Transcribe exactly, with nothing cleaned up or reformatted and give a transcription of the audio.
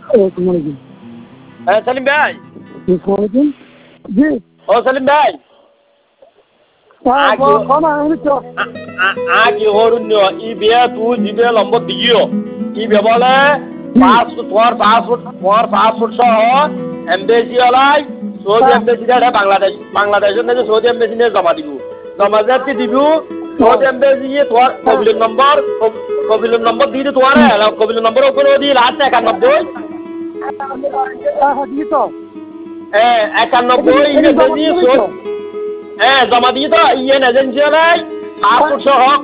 আসসালামু হ্যাঁ সেলিম ভাই। আলাইকুম। জি। ও সেলিম ভাই। হ্যাঁ আগে কোন আমি তো আগে হরুন ই বিয়া তুই জিবে লম্বর দিগিও ই বে বলে পাঁচ তোমার পাসপোর্ট তোমার পাসপোর্ট সহ এমবেসি ওলাই সৌদি এমবেসি এটা বাংলাদেশ বাংলাদেশের নাকি সৌদি এমবেসি নিয়ে জমা দিব জমা যাচ্ছি দিব সৌদি এমবেসি তোমার কবিলের নম্বর কবিলের নম্বর দিয়ে তোমার কবিলের নম্বর ওপরে দিয়ে লাস্ট একানব্বই তো হ্যাঁ একানব্বই এমবেসি হ্যাঁ জমা দিয়ে তো ইয়েন এজেন্সি ওলাই পাসপোর্ট সহ